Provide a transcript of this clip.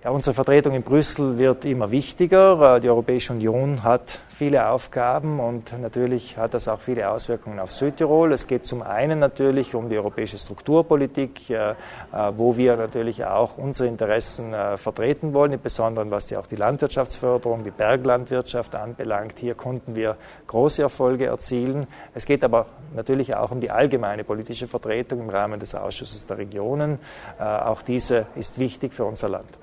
Ja, unsere Vertretung in Brüssel wird immer wichtiger. Die Europäische Union hat viele Aufgaben und natürlich hat das auch viele Auswirkungen auf Südtirol. Es geht zum einen natürlich um die europäische Strukturpolitik, wo wir natürlich auch unsere Interessen vertreten wollen, im Besonderen was auch die Landwirtschaftsförderung, die Berglandwirtschaft anbelangt. Hier konnten wir große Erfolge erzielen. Es geht aber natürlich auch um die allgemeine politische Vertretung im Rahmen des Ausschusses der Regionen. Auch diese ist wichtig für unser Land.